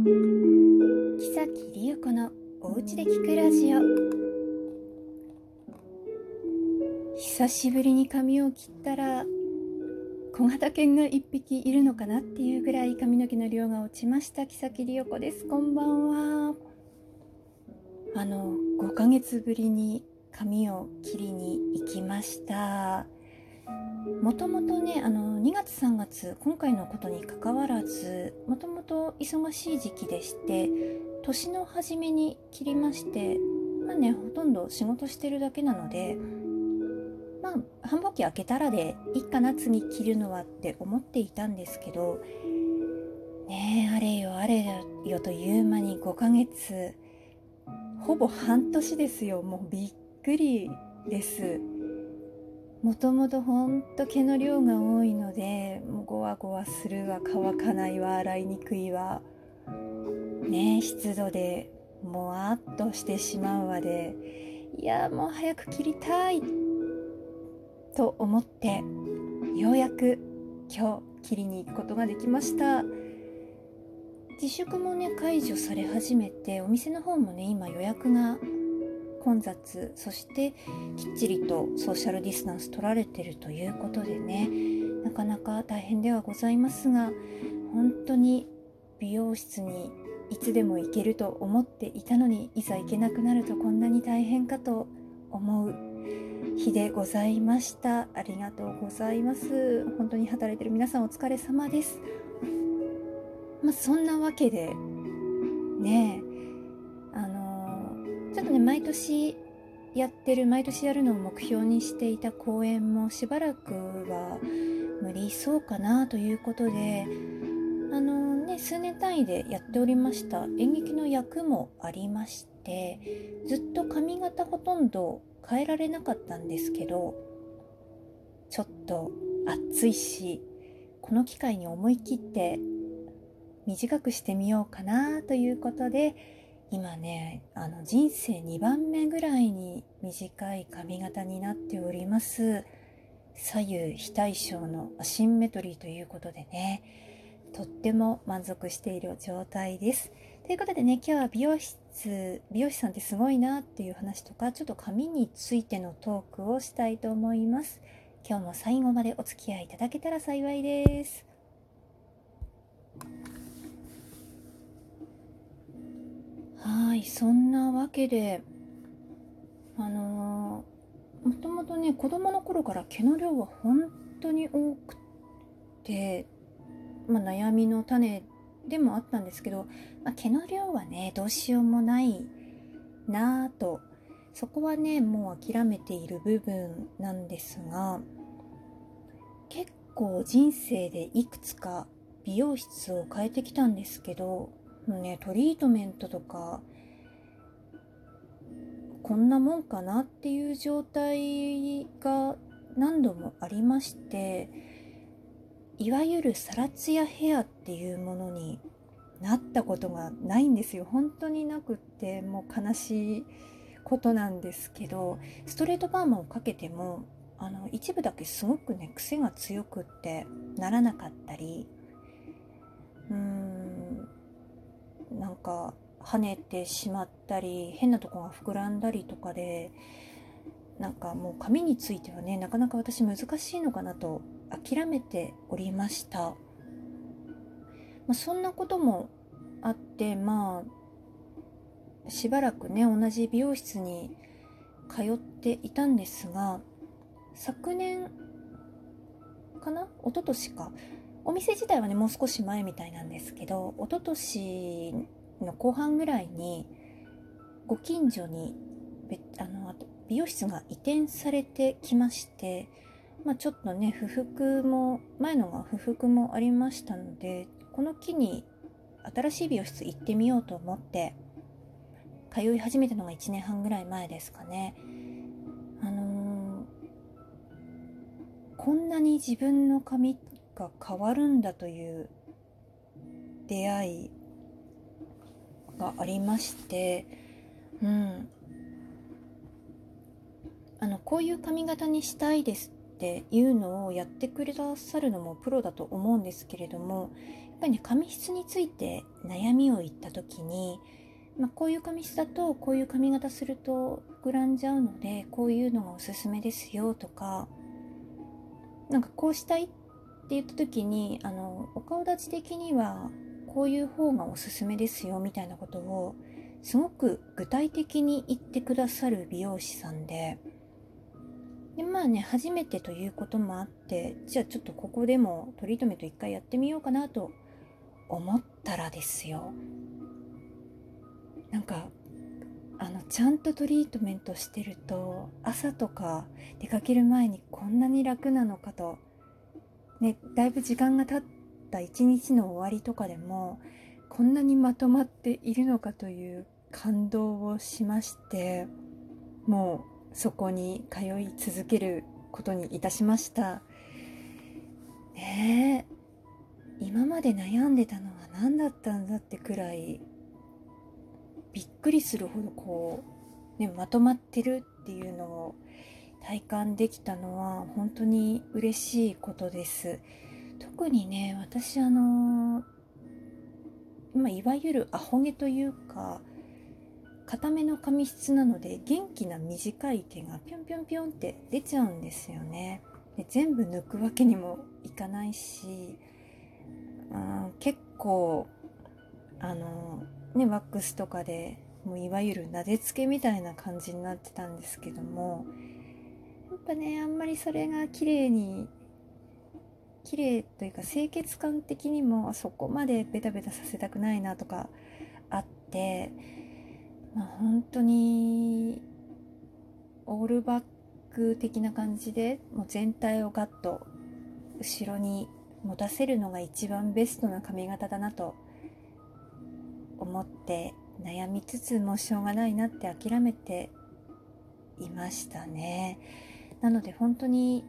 木崎理代子のおうちで聞くラジオ。久しぶりに髪を切ったら小型犬が1匹いるのかなっていうぐらい髪の毛の量が落ちました。木崎理代子です。こんばんは。5ヶ月ぶりに髪を切りに行きました。もともとね、2月3月今回のことに関わらず、もともと忙しい時期でして、年の初めに切りまして、ほとんど仕事してるだけなので、繁忙期開けたらでいいかな、次切るのはって思っていたんですけどね、あれよあれよという間に5ヶ月、ほぼ半年ですよ。もうびっくりです。もともとほんと毛の量が多いので、もうゴワゴワするわ、乾かないわ、洗いにくいわね、湿度でもわっとしてしまうわで、いやもう早く切りたいと思って、ようやく今日切りに行くことができました。自粛もね解除され始めて、お店の方もね今予約が混雑、そしてきっちりとソーシャルディスタンス取られてるということでね、なかなか大変ではございますが、本当に美容室にいつでも行けると思っていたのに、いざ行けなくなるとこんなに大変かと思う日でございました。ありがとうございます。本当に働いてる皆さんお疲れ様です。そんなわけでね、ちょっとね毎年やるのを目標にしていた公演もしばらくは無理そうかなということで、数年単位でやっておりました演劇の役もありまして、ずっと髪型ほとんど変えられなかったんですけど、ちょっと暑いし、この機会に思い切って短くしてみようかなということで、今ね人生2番目ぐらいに短い髪型になっております。左右非対称のアシンメトリーということでね、とっても満足している状態です。ということでね、今日は美容師さんってすごいなっていう話とか、ちょっと髪についてのトークをしたいと思います。今日も最後までお付き合いいただけたら幸いです。はい、そんなわけでもともとね子供の頃から毛の量は本当に多くて、悩みの種でもあったんですけど、毛の量はねどうしようもないなぁと、そこはねもう諦めている部分なんですが、結構人生でいくつか美容室を変えてきたんですけど、もうねトリートメントとかこんなもんかなっていう状態が何度もありまして、いわゆるサラツヤヘアっていうものになったことがないんですよ。本当になくって、もう悲しいことなんですけど、ストレートパーマをかけても一部だけすごくね癖が強くってならなかったり、なんか跳ねてしまったり、変なとこが膨らんだりとかで、なんかもう髪についてはねなかなか私難しいのかなと諦めておりました。そんなこともあって、しばらくね同じ美容室に通っていたんですが、昨年かな、一昨年か、お店自体はねもう少し前みたいなんですけど、一昨年の後半ぐらいにご近所に美容室が移転されてきまして、ちょっとね前のが不服もありましたので、この機に新しい美容室行ってみようと思って通い始めたのが1年半ぐらい前ですかね。こんなに自分の髪が変わるんだという出会いがありまして、こういう髪型にしたいですっていうのをやってくださるのもプロだと思うんですけれども、やっぱりね、髪質について悩みを言った時に、こういう髪質だとこういう髪型すると膨らんじゃうので、こういうのがおすすめですよとか、なんかこうしたいって言った時に、お顔立ち的にはこういう方がおすすめですよみたいなことをすごく具体的に言ってくださる美容師さんで、初めてということもあって、じゃあちょっとここでもトリートメント一回やってみようかなと思ったらですよ、なんかちゃんとトリートメントしてると、朝とか出かける前にこんなに楽なのかと、ね、だいぶ時間が経った一日の終わりとかでもこんなにまとまっているのかという感動をしまして、もうそこに通い続けることにいたしましたね。今まで悩んでたのは何だったんだってくらいびっくりするほどまとまってるっていうのを体感できたのは本当に嬉しいことです。特にね、私いわゆるアホ毛というか固めの髪質なので、元気な短い毛がピョンピョンピョンって出ちゃうんですよね。で、全部抜くわけにもいかないし、結構ワックスとかでもういわゆる撫でつけみたいな感じになってたんですけども、やっぱね、あんまりそれが綺麗というか清潔感的にもそこまでベタベタさせたくないなとかあって、本当にオールバック的な感じでもう全体をガッと後ろに持たせるのが一番ベストな髪型だなと思って悩みつつもしょうがないなって諦めていましたね。なので本当に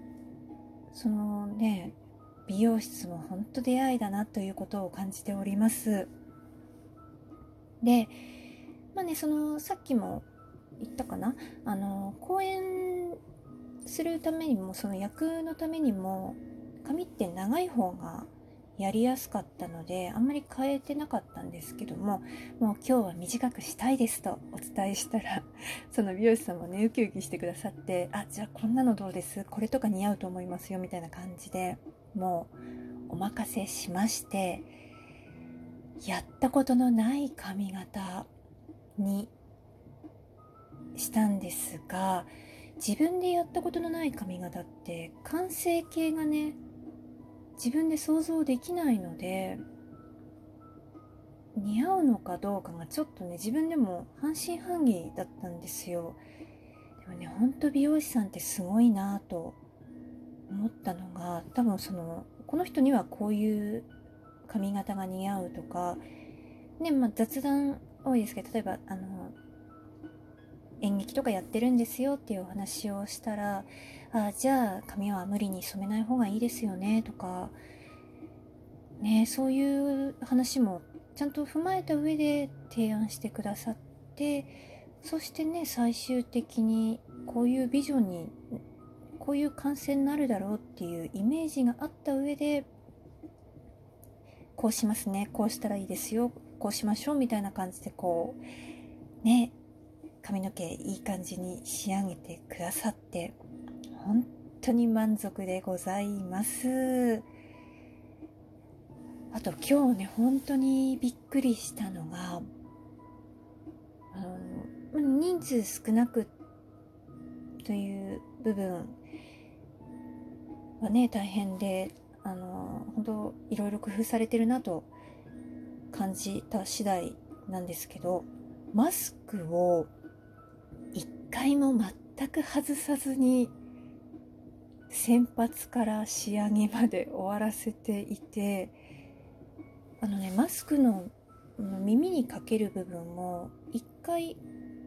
美容室も本当出会いだなということを感じております。で、さっきも言ったかな、講演するためにも、その役のためにも髪って長い方がやりやすかったのであんまり変えてなかったんですけども、もう今日は短くしたいですとお伝えしたらその美容師さんもねウキウキしてくださって、じゃあこんなのどうです、これとか似合うと思いますよみたいな感じでもうお任せしまして、やったことのない髪型にしたんですが、自分でやったことのない髪型って完成形がね自分で想像できないので、似合うのかどうかがちょっとね自分でも半信半疑だったんですよ。でもね、ほんと美容師さんってすごいなと思ったのが、多分この人にはこういう髪型が似合うとかね、雑談多いですけど、例えば演劇とかやってるんですよっていうお話をしたら、じゃあ髪は無理に染めない方がいいですよねとかね、そういう話もちゃんと踏まえた上で提案してくださって、そしてね、最終的にこういうビジョンにこういう感染になるだろうっていうイメージがあった上で、こうしますね、こうしたらいいですよ、こうしましょうみたいな感じで髪の毛いい感じに仕上げてくださって本当に満足でございます。あと今日ね、本当にびっくりしたのが、人数少なくという部分はね大変で、本当いろいろ工夫されてるなと感じた次第なんですけど、マスクを一回も全く外さずに先発から仕上げまで終わらせていて、マスクの耳にかける部分も一回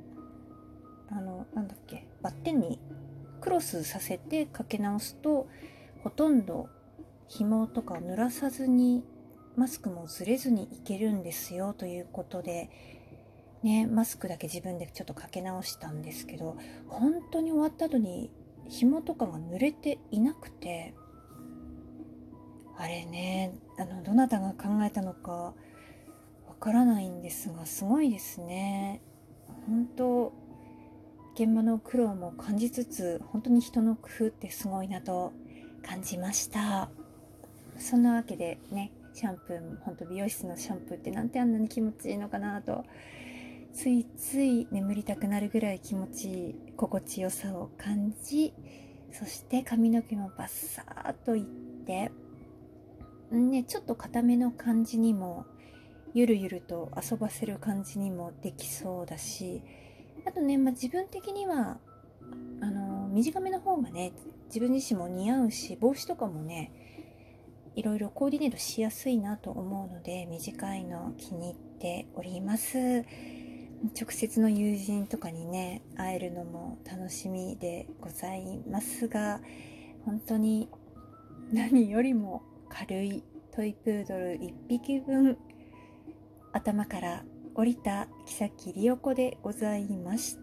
バッテンにクロスさせてかけ直すと、ほとんど紐とか濡らさずにマスクもずれずにいけるんですよということでね、マスクだけ自分でちょっとかけ直したんですけど、本当に終わった後に紐とかが濡れていなくて、 あれね、どなたが考えたのかわからないんですが、すごいですね。本当現場の苦労も感じつつ、本当に人の工夫ってすごいなと感じました。そんなわけでね、シャンプーも本当美容室のシャンプーってなんてあんなに気持ちいいのかなと、ついつい眠りたくなるぐらい気持ちいい心地よさを感じ、そして髪の毛もバッサーっといってね、ちょっと固めの感じにもゆるゆると遊ばせる感じにもできそうだし、あとね、自分的には短めの方がね、自分自身も似合うし、帽子とかもね、いろいろコーディネートしやすいなと思うので、短いの気に入っております。直接の友人とかにね、会えるのも楽しみでございますが、本当に何よりも軽いトイプードル1匹分頭から降りた木崎里代子でございました。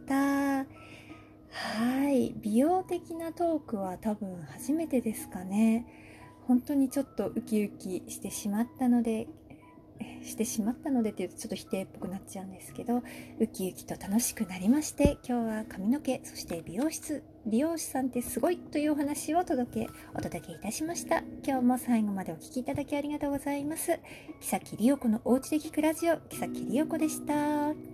はい、美容的なトークは多分初めてですかね。本当にちょっとウキウキしてしまったのでっていうとちょっと否定っぽくなっちゃうんですけど、ウキウキと楽しくなりまして、今日は髪の毛、そして美容師さんってすごいというお話をお届けいたしました。今日も最後までお聞きいただきありがとうございます。木崎里代子のおうちで聞くラジオ、木崎里代子でした。